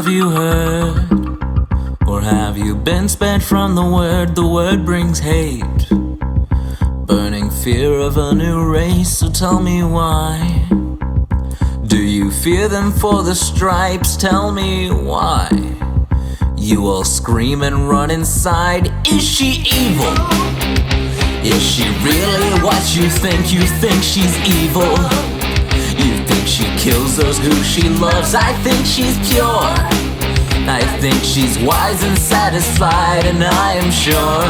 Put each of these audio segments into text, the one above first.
you heard? Or have you been spared from the word? The word brings hate, burning fear of a new race. So tell me why. Do you fear them for the stripes? Tell me why. You all scream and run inside. Is she evil? Is she really what you think? You think she's evil. You think she kills those who she loves. I think she's pure. I think she's wise and satisfied. And I am sure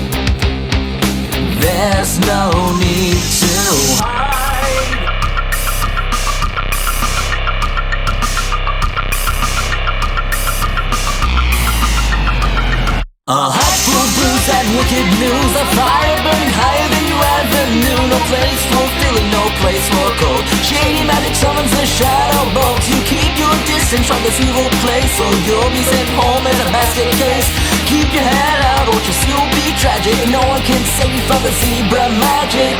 there's no need to hide. A heart full of blues and wicked news. A fire burning higher than you ever knew. No place for feeling, no place for cold. Shady magic summons a shadow bolt. You keep your distance from this evil place, or you'll be sent home as a basket case. Keep your head out or just you'll be tragic. No one can save you from the zebra magic.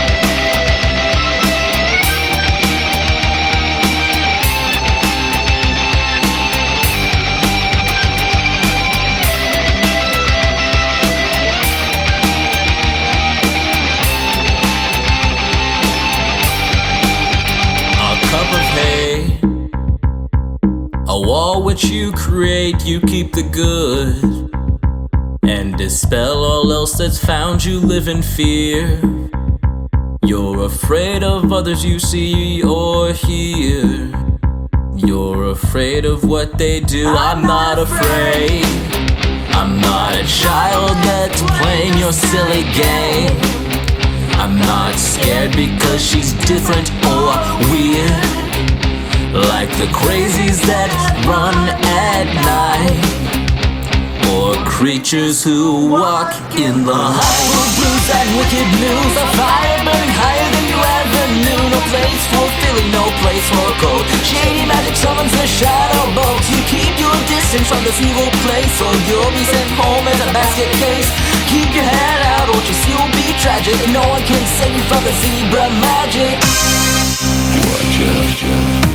A wall which you create, you keep the good, and dispel all else that's found you live in fear. You're afraid of others you see or hear. You're afraid of what they do. I'm not afraid. I'm not a child that's playing your silly game. I'm not scared because she's different or weird, like the crazies that run at night, or creatures who walk in the night. Blues and wicked news. A fire burning higher than you ever knew. No place for feeling, no place for cold. Shady magic summons a shadow bolt. You keep your distance from this evil place, or you'll be sent home as a basket case. Keep your head out or just you'll be tragic. No one can save you from the zebra magic. Watch out.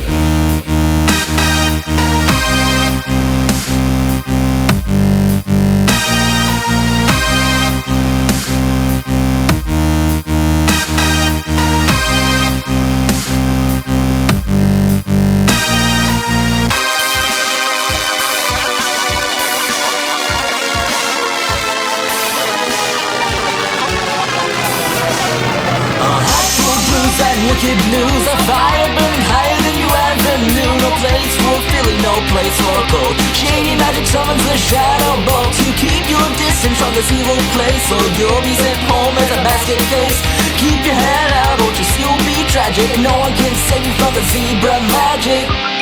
Wicked news. A fire burning higher than you ever knew. No place for feeling, no place for cold. Shady magic summons a shadow bolt. You keep your distance from this evil place, or you'll be sent home as a basket case. Keep your head out or just you'll be tragic. No one can save you from the zebra magic.